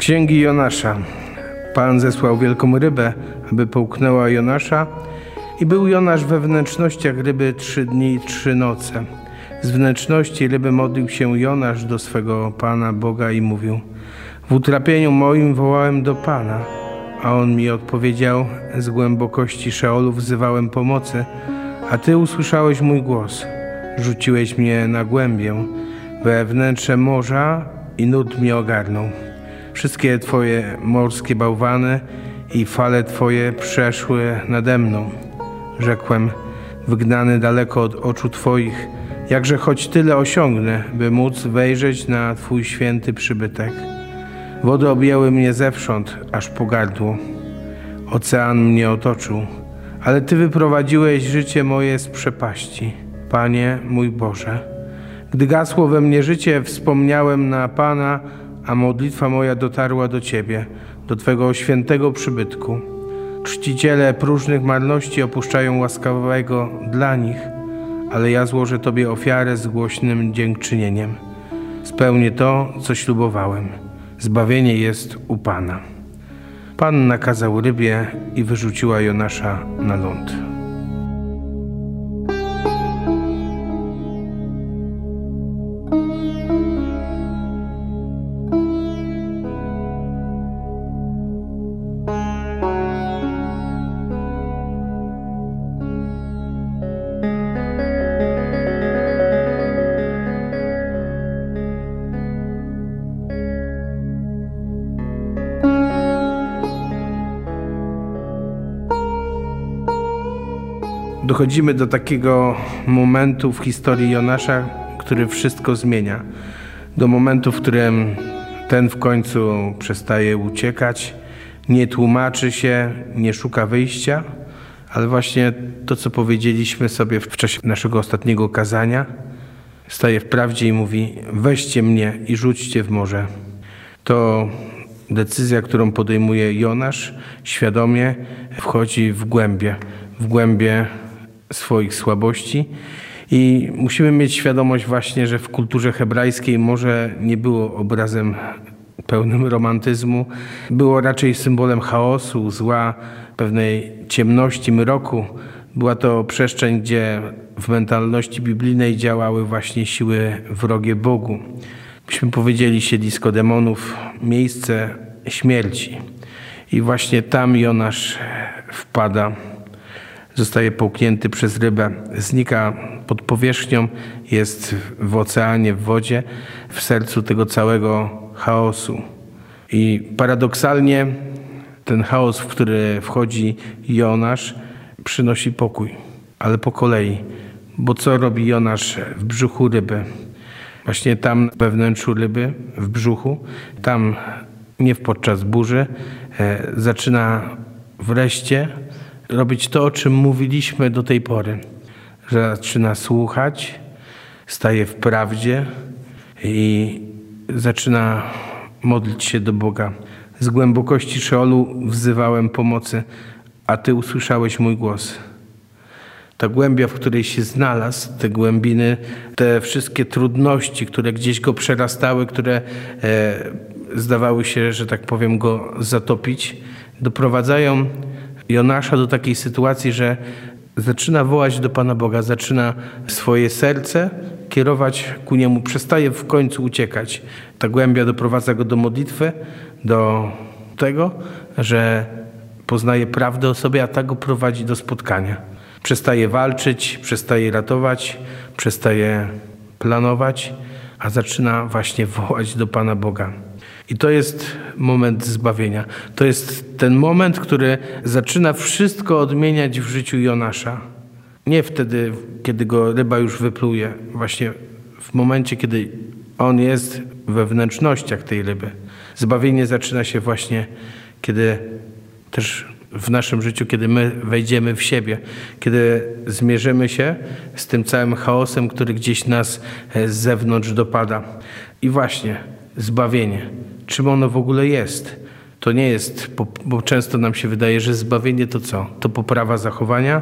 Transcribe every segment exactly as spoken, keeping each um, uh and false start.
Księgi Jonasza. Pan zesłał wielką rybę, aby połknęła Jonasza, i był Jonasz we wnętrznościach ryby trzy dni i trzy noce. Z wnętrzności ryby modlił się Jonasz do swego Pana Boga i mówił: w utrapieniu moim wołałem do Pana, a On mi odpowiedział: z głębokości Szeolu wzywałem pomocy, a Ty usłyszałeś mój głos. Rzuciłeś mnie na głębię, we wnętrze morza, i nut mnie ogarnął. Wszystkie Twoje morskie bałwany i fale Twoje przeszły nade mną. Rzekłem: wygnany daleko od oczu Twoich, jakże choć tyle osiągnę, by móc wejrzeć na Twój święty przybytek. Wody objęły mnie zewsząd, aż po gardło. Ocean mnie otoczył, ale Ty wyprowadziłeś życie moje z przepaści. Panie mój Boże, gdy gasło we mnie życie, wspomniałem na Pana, a modlitwa moja dotarła do Ciebie, do Twego świętego przybytku. Czciciele próżnych marności opuszczają łaskawego dla nich, ale ja złożę Tobie ofiarę z głośnym dziękczynieniem. Spełnię to, co ślubowałem. Zbawienie jest u Pana. Pan nakazał rybie i wyrzuciła Jonasza na ląd. Dochodzimy do takiego momentu w historii Jonasza, który wszystko zmienia. Do momentu, w którym ten w końcu przestaje uciekać, nie tłumaczy się, nie szuka wyjścia, ale właśnie to, co powiedzieliśmy sobie w czasie naszego ostatniego kazania, staje w prawdzie i mówi: weźcie mnie i rzućcie w morze. To decyzja, którą podejmuje Jonasz, świadomie wchodzi w głębie, w głębie swoich słabości. I musimy mieć świadomość właśnie, że w kulturze hebrajskiej morze nie było obrazem pełnym romantyzmu. Było raczej symbolem chaosu, zła, pewnej ciemności, mroku. Była to przestrzeń, gdzie w mentalności biblijnej działały właśnie siły wrogie Bogu. Byśmy powiedzieli siedlisko demonów, miejsce śmierci. I właśnie tam Jonasz wpada. Zostaje połknięty przez rybę, znika pod powierzchnią, jest w oceanie, w wodzie, w sercu tego całego chaosu. I paradoksalnie ten chaos, w który wchodzi Jonasz, przynosi pokój, ale po kolei. Bo co robi Jonasz w brzuchu ryby? Właśnie tam we wnętrzu ryby, w brzuchu, tam nie podczas burzy, e, zaczyna wreszcie robić to, o czym mówiliśmy do tej pory, że zaczyna słuchać, staje w prawdzie i zaczyna modlić się do Boga. Z głębokości Szeolu wzywałem pomocy, a Ty usłyszałeś mój głos. Ta głębia, w której się znalazł, te głębiny, te wszystkie trudności, które gdzieś go przerastały, które e, zdawały się, że tak powiem, go zatopić, doprowadzają Jonasza do takiej sytuacji, że zaczyna wołać do Pana Boga, zaczyna swoje serce kierować ku Niemu, przestaje w końcu uciekać. Ta głębia doprowadza go do modlitwy, do tego, że poznaje prawdę o sobie, a ta go prowadzi do spotkania. Przestaje walczyć, przestaje ratować, przestaje planować, a zaczyna właśnie wołać do Pana Boga. I to jest moment zbawienia. To jest ten moment, który zaczyna wszystko odmieniać w życiu Jonasza. Nie wtedy, kiedy go ryba już wypluje. Właśnie w momencie, kiedy on jest we wnętrznościach tej ryby. Zbawienie zaczyna się właśnie, kiedy też w naszym życiu, kiedy my wejdziemy w siebie, kiedy zmierzymy się z tym całym chaosem, który gdzieś nas z zewnątrz dopada. I właśnie zbawienie. Czym ono w ogóle jest? To nie jest, bo często nam się wydaje, że zbawienie to co? To poprawa zachowania,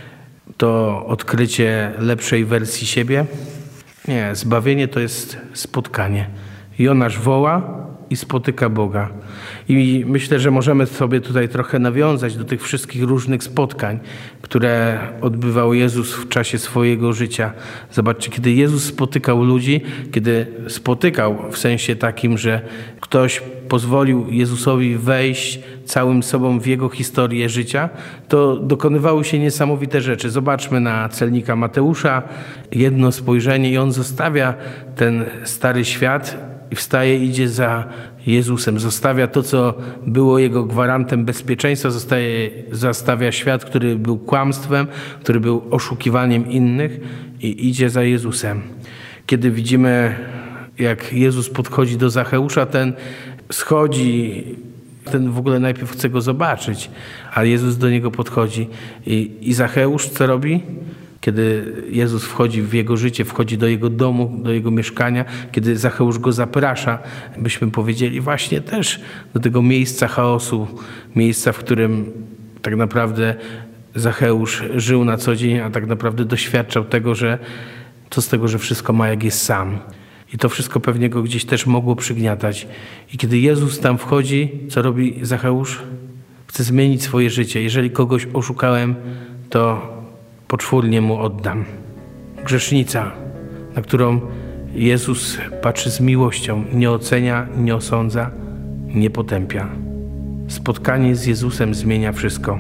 to odkrycie lepszej wersji siebie. Nie, zbawienie to jest spotkanie. Jonasz woła, i spotyka Boga. I myślę, że możemy sobie tutaj trochę nawiązać do tych wszystkich różnych spotkań, które odbywał Jezus w czasie swojego życia. Zobaczcie, kiedy Jezus spotykał ludzi, kiedy spotykał w sensie takim, że ktoś pozwolił Jezusowi wejść całym sobą w jego historię życia, to dokonywały się niesamowite rzeczy. Zobaczmy na celnika Mateusza, jedno spojrzenie i on zostawia ten stary świat i wstaje, idzie za Jezusem. Zostawia to, co było jego gwarantem bezpieczeństwa, zostaje, zostawia świat, który był kłamstwem, który był oszukiwaniem innych i idzie za Jezusem. Kiedy widzimy, jak Jezus podchodzi do Zacheusza, ten schodzi, ten w ogóle najpierw chce go zobaczyć, a Jezus do niego podchodzi. I, i Zacheusz co robi? Kiedy Jezus wchodzi w jego życie, wchodzi do jego domu, do jego mieszkania, kiedy Zacheusz go zaprasza, byśmy powiedzieli właśnie też do tego miejsca chaosu, miejsca, w którym tak naprawdę Zacheusz żył na co dzień, a tak naprawdę doświadczał tego, że co z tego, że wszystko ma, jak jest sam. I to wszystko pewnie go gdzieś też mogło przygniatać. I kiedy Jezus tam wchodzi, co robi Zacheusz? Chce zmienić swoje życie. Jeżeli kogoś oszukałem, to poczwórnie mu oddam. Grzesznica, na którą Jezus patrzy z miłością, nie ocenia, nie osądza, nie potępia. Spotkanie z Jezusem zmienia wszystko.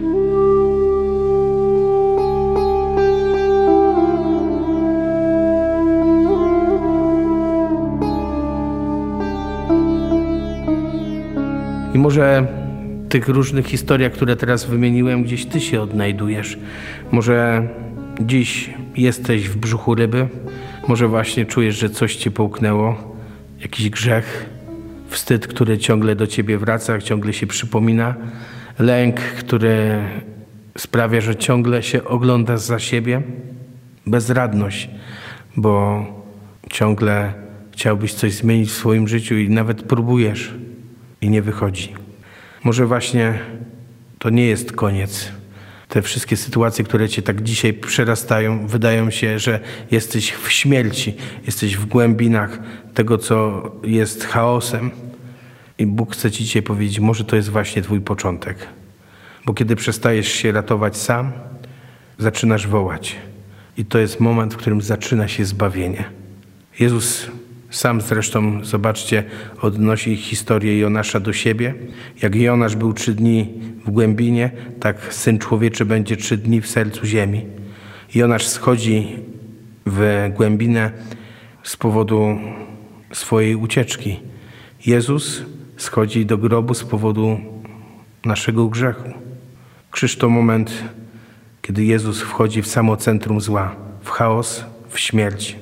I może w tych różnych historiach, które teraz wymieniłem, gdzieś ty się odnajdujesz. Może dziś jesteś w brzuchu ryby, może właśnie czujesz, że coś cię połknęło, jakiś grzech, wstyd, który ciągle do ciebie wraca, ciągle się przypomina, lęk, który sprawia, że ciągle się oglądasz za siebie, bezradność, bo ciągle chciałbyś coś zmienić w swoim życiu i nawet próbujesz i nie wychodzi. Może właśnie to nie jest koniec. Te wszystkie sytuacje, które cię tak dzisiaj przerastają, wydają się, że jesteś w śmierci, jesteś w głębinach tego, co jest chaosem. I Bóg chce ci dzisiaj powiedzieć, może to jest właśnie twój początek. Bo kiedy przestajesz się ratować sam, zaczynasz wołać. I to jest moment, w którym zaczyna się zbawienie. Jezus sam zresztą, zobaczcie, odnosi historię Jonasza do siebie. Jak Jonasz był trzy dni w głębinie, tak Syn Człowieczy będzie trzy dni w sercu ziemi. Jonasz schodzi w głębinę z powodu swojej ucieczki. Jezus schodzi do grobu z powodu naszego grzechu. Krzyż to moment, kiedy Jezus wchodzi w samo centrum zła, w chaos, w śmierć.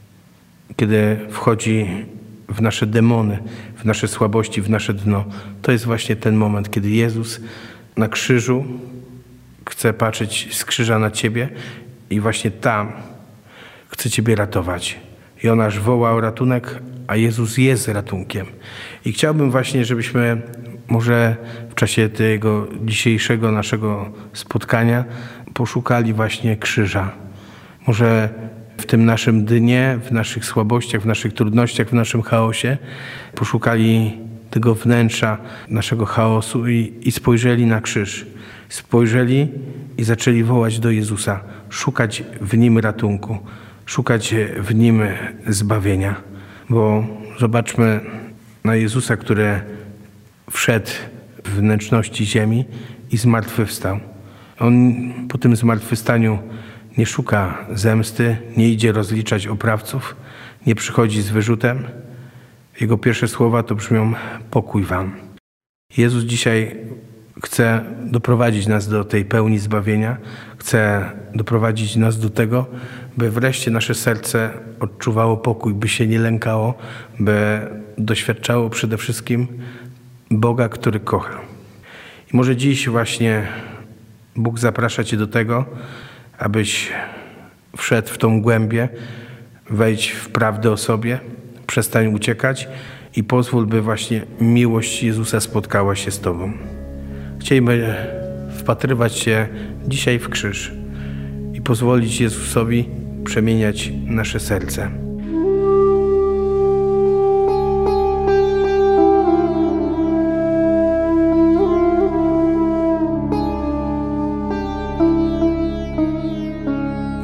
Kiedy wchodzi w nasze demony, w nasze słabości, w nasze dno. To jest właśnie ten moment, kiedy Jezus na krzyżu chce patrzeć z krzyża na ciebie i właśnie tam chce ciebie ratować. Jonasz woła o ratunek, a Jezus jest ratunkiem. I chciałbym właśnie, żebyśmy może w czasie tego dzisiejszego naszego spotkania poszukali właśnie krzyża. Może w tym naszym dnie, w naszych słabościach, w naszych trudnościach, w naszym chaosie poszukali tego wnętrza naszego chaosu i, i spojrzeli na krzyż. Spojrzeli i zaczęli wołać do Jezusa, szukać w Nim ratunku, szukać w Nim zbawienia. Bo zobaczmy na Jezusa, który wszedł w wnętrzności ziemi i zmartwychwstał. On po tym zmartwychwstaniu nie szuka zemsty, nie idzie rozliczać oprawców, nie przychodzi z wyrzutem. Jego pierwsze słowa to brzmią: pokój wam. Jezus dzisiaj chce doprowadzić nas do tej pełni zbawienia, chce doprowadzić nas do tego, by wreszcie nasze serce odczuwało pokój, by się nie lękało, by doświadczało przede wszystkim Boga, który kocha. I może dziś właśnie Bóg zaprasza cię do tego, abyś wszedł w tą głębię, wejdź w prawdę o sobie, przestań uciekać i pozwól, by właśnie miłość Jezusa spotkała się z tobą. Chcielibyśmy wpatrywać się dzisiaj w krzyż i pozwolić Jezusowi przemieniać nasze serce.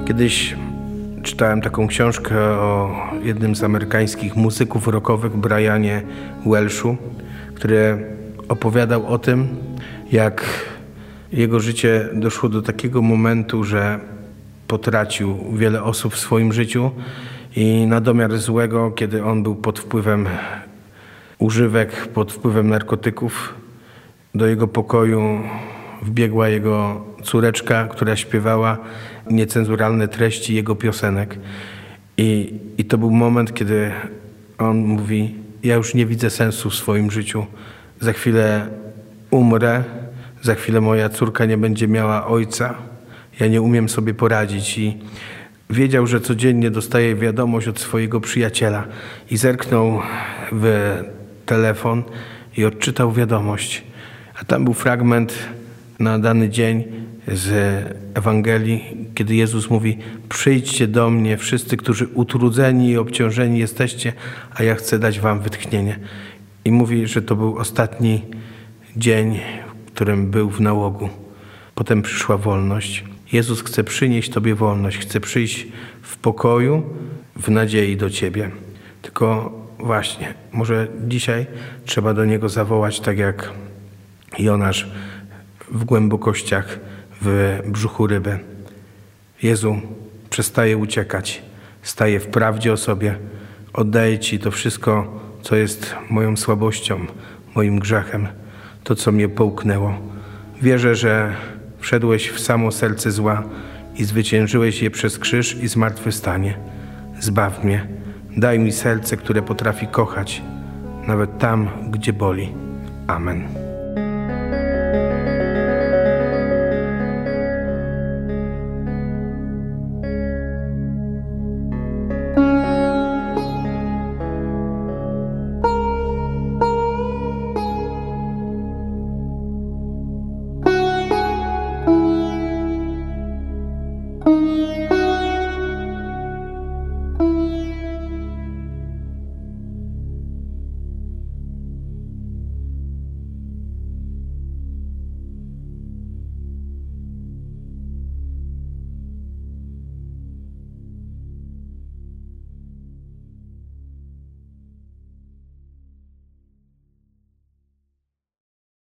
Kiedyś czytałem taką książkę o jednym z amerykańskich muzyków rockowych, Brianie Welshu, który opowiadał o tym, jak jego życie doszło do takiego momentu, że potracił wiele osób w swoim życiu i na domiar złego, kiedy on był pod wpływem używek, pod wpływem narkotyków, do jego pokoju wbiegła jego córeczka, która śpiewała niecenzuralne treści jego piosenek. I, i to był moment, kiedy on mówi: ja już nie widzę sensu w swoim życiu. Za chwilę umrę, za chwilę moja córka nie będzie miała ojca. Ja nie umiem sobie poradzić. I wiedział, że codziennie dostaje wiadomość od swojego przyjaciela. I zerknął w telefon i odczytał wiadomość. A tam był fragment na dany dzień z Ewangelii, kiedy Jezus mówi: przyjdźcie do mnie wszyscy, którzy utrudzeni i obciążeni jesteście, a ja chcę dać wam wytchnienie. I mówi, że to był ostatni dzień, w którym był w nałogu. Potem przyszła wolność. Jezus chce przynieść tobie wolność, chce przyjść w pokoju, w nadziei do ciebie. Tylko właśnie, może dzisiaj trzeba do Niego zawołać, tak jak Jonasz w głębokościach w brzuchu ryby. Jezu, przestaję uciekać, staję w prawdzie o sobie, oddaję Ci to wszystko, co jest moją słabością, moim grzechem, to, co mnie połknęło. Wierzę, że wszedłeś w samo serce zła i zwyciężyłeś je przez krzyż i zmartwychwstanie. Zbaw mnie, daj mi serce, które potrafi kochać, nawet tam, gdzie boli. Amen.